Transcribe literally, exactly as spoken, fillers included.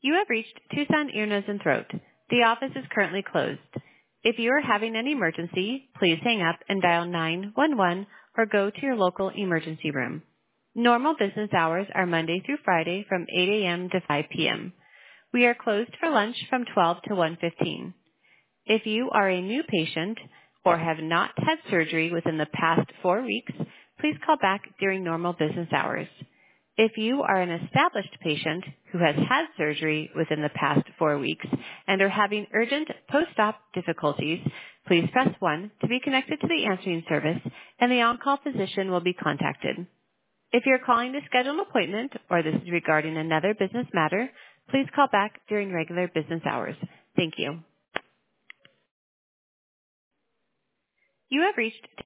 You have reached Tucson Ear, Nose, and Throat. The office is currently closed. If you are having an emergency, please hang up and dial nine one one or go to your local emergency room. Normal business hours are Monday through Friday from eight a.m. to five p.m. We are closed for lunch from twelve to one fifteen. If you are a new patient or have not had surgery within the past four weeks, please call back during normal business hours. If you are an established patient who has had surgery within the past four weeks and are having urgent post-op difficulties, please press one to be connected to the answering service, and the on-call physician will be contacted. If you're calling to schedule an appointment or this is regarding another business matter, please call back during regular business hours. Thank you. You have reached